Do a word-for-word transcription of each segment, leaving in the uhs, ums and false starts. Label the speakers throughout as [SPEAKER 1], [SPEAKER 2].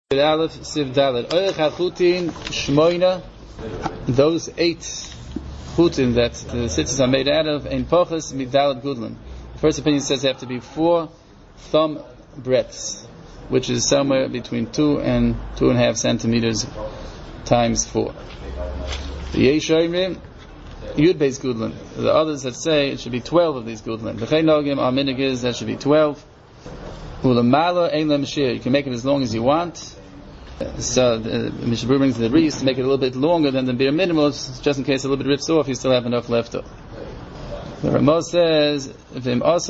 [SPEAKER 1] Aleph Siv Dalet Oich HaChutin Shmoina. Those eight chutin that the tzitzis are made out of Ein Poches Midalet Gudlin. First opinion says they have to be four thumb breadths, which is somewhere between two and two and a half centimeters times four. The Yeshayim Yud Beis Gudlin. The others that say it should be twelve of these Gudlin. The Chaynogim our minig is that should be twelve. Ulamalo Ein Lem Shir. You can make it as long as you want. So the Mishabur brings the reese to make it a little bit longer than the beer minimals, just in case a little bit rips off, you still have enough left over. The Ramah says, if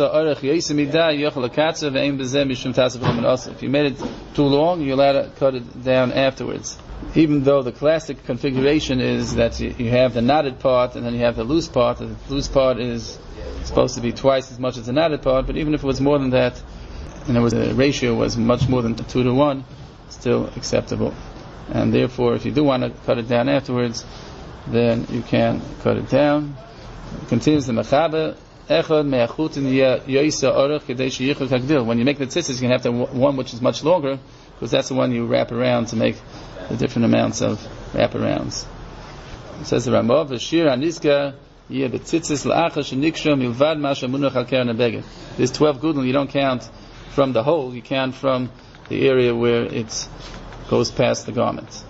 [SPEAKER 1] you made it too long, you're allowed to cut it down afterwards. Even though the classic configuration is that you, you have the knotted part and then you have the loose part. The loose part is supposed to be twice as much as the knotted part, but even if it was more than that, and it was, the ratio was much more than two to one, still acceptable. And therefore, if you do want to cut it down afterwards, then you can cut it down. It continues the mechaber echad me'achutin yoisa orach kedei sheyichud hagdil. When you make the tzitzis, you can have the one which is much longer, because that's the one you wrap around to make the different amounts of wraparounds. It says the Ramah v'shir aniska yeh b'tzitzis la'achar sheniksham milvad ma shemunach al keren habeged. There's twelve gudel. You don't count from the hole, you count from the area where it goes past the garment.